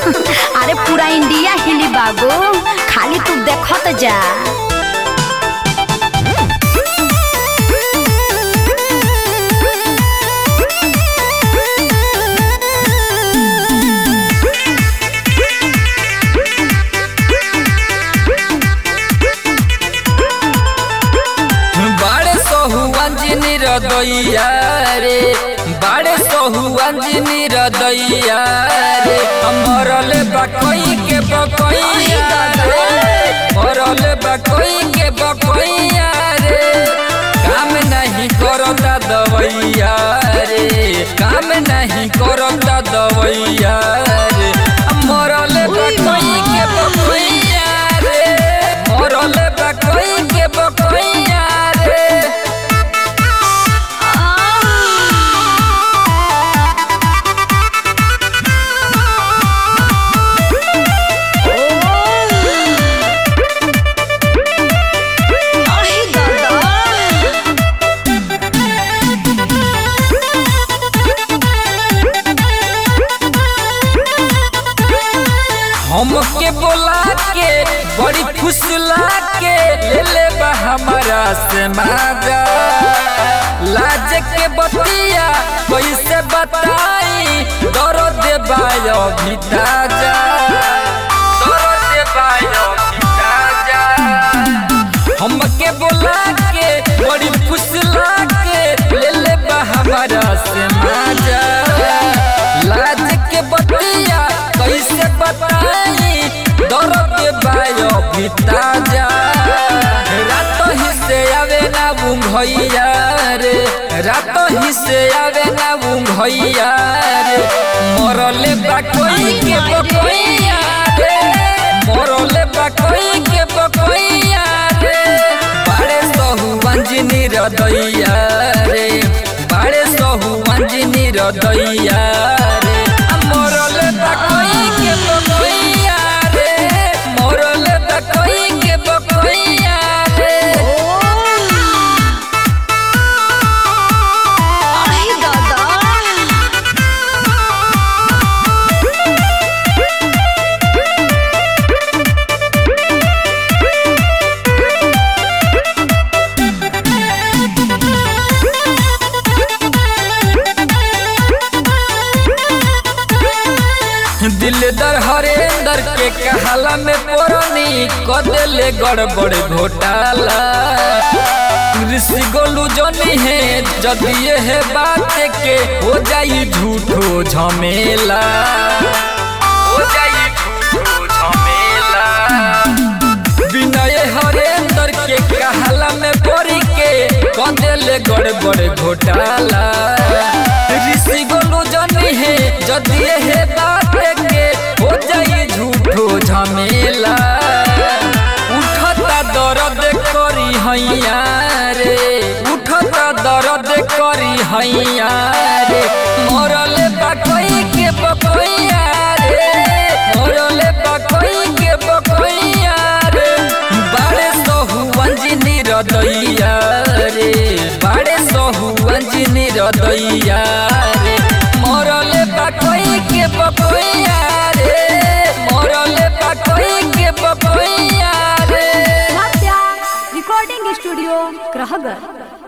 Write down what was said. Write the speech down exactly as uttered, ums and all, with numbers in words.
अरे पूरा इंडिया हिली बाबू, खाली तू देखत जा। दैया रे बाड़े सोहुआन जिनी दैया रे मरले बकई के बकैया रे मरले बकई के बकैया रे काम नहीं करता दवैया रे काम नहीं करता दवैया रे मरले बकई के बकैया रे मरले बकई के बकैया रे। हमके बोला के बड़ी फुसला के ले ले बा हमारा से माजा लाज के बतिया कैसे बताई दर्द बायो भिता जा दर्द बायो भिता जा। हमके बोला के बड़ी फुसला के ले ले बा हमारा से माजा लाज के बतिया कैसे बताई दर्द बायो भिता जा। रात ही से आवे ना बुंघैया रे रात ही से आवे ना बुंघैया रे मरले बकई के बकैया रे मरले बकई के बकैया रे बाड़े सोहुआन जिनी दैया रे बाड़े सोहुआन जिनी दैया रे मरले बकई के बकैया रे मरले बकई के बकैया रे। दिलदार हरेंदर के कहला में पुरानी कदेले गड़बड़ घोटाला ऋषि गोलू जनी है जदि है बात के हो जाई झूठो झमेला हो जाई झूठो झमेला। विनय हरेंदर के कहला में पड़ी के कदेले गड़बड़ घोटाला ऋषि गोलू जनी है जदि है बात हो जाई झूठो झमेला। उठता दर्द करी हैया रे उठता दर्द करी हैया रे मरले बकई के बकैया रे मरले बकई के बकैया रे बाड़े सोहुआन जिनी दैया रे बाड़े सोहुआन जिनी दैया रे मरले बकई के बकैया रे मरले बकई के बकैया रे। Recording studio ग्राहगर।